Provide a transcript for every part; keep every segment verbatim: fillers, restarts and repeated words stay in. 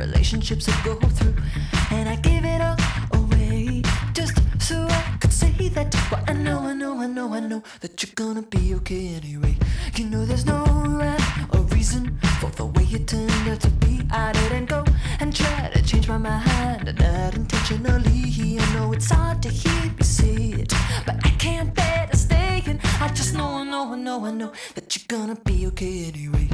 relationships I go through, and I give it all away just so I could say that. Well, I know, I know, I know, I know that you're gonna be okay anyway. You know there's no rhyme or reason for the way you turned out to be. I didn't go and try to change my mind, not intentionally. I know it's hard to hear me say it, but I can't bear to stay. And I just know, I know, I know, I know that you're gonna be okay anyway.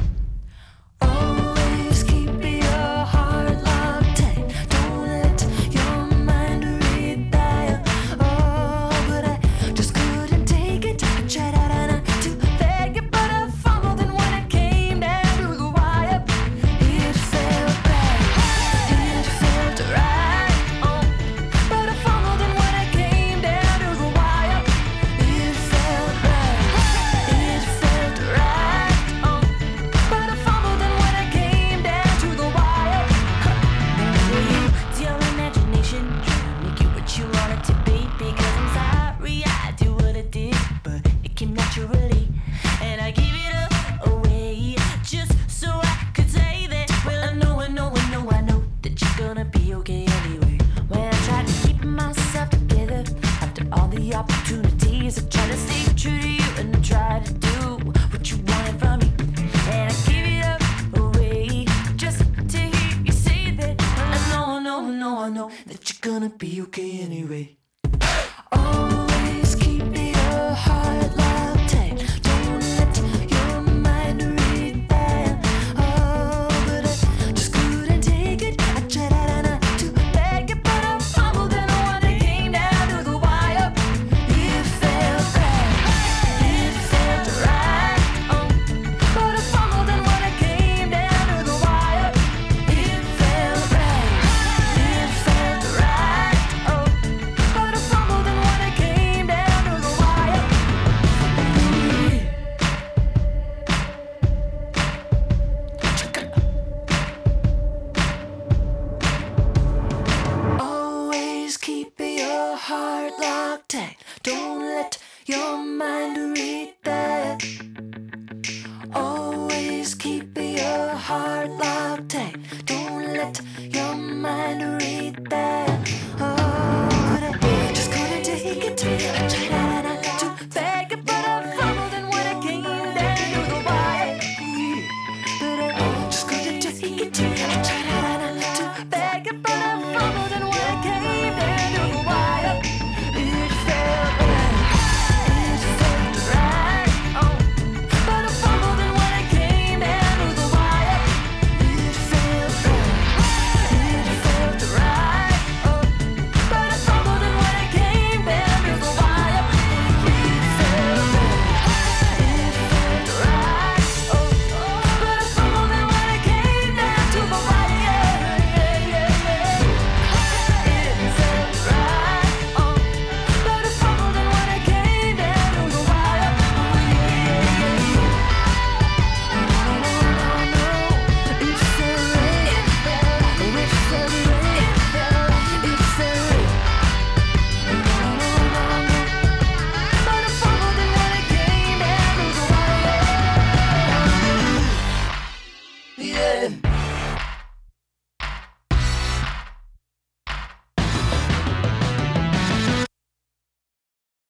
Always keep your heart locked tight. Don't let your mind retire. Oh, but I just couldn't take it. I tried out and I to beg it, but I fumbled, and when it came down to the wire, it felt right. It felt right. Oh, but I fumbled, and when it came down to the wire, it felt right. It felt right. Oh, but I fumbled, and when it came down to the wire, it's your imagination trying to make you what you want it to be. Because I'm sorry I did what I did, but it came naturally, and I gave it up away just so I could say that. Well, I know, I know, I know, I know that you're gonna be okay anyway. When I tried to keep myself together after all the opportunities, I tried to stay true to you, and I tried to do what you wanted from me, and I gave it up away just to hear you say that. Well, I know, I know, I know, I know that you're gonna be okay anyway. Always keep your heart locked tight. Don't let your mind retire. Oh, but I just couldn't take it. I tried out and I to beg it, but I fumbled, and when it came down to the wire, it felt right. It felt right. Oh, but I fumbled, and when it came down to the wire, it felt right. It felt right. Oh, but I fumbled, and when it came down to the wire, always keep your heart locked tight. Don't let your mind retire. Always keep your heart locked tight. Don't let your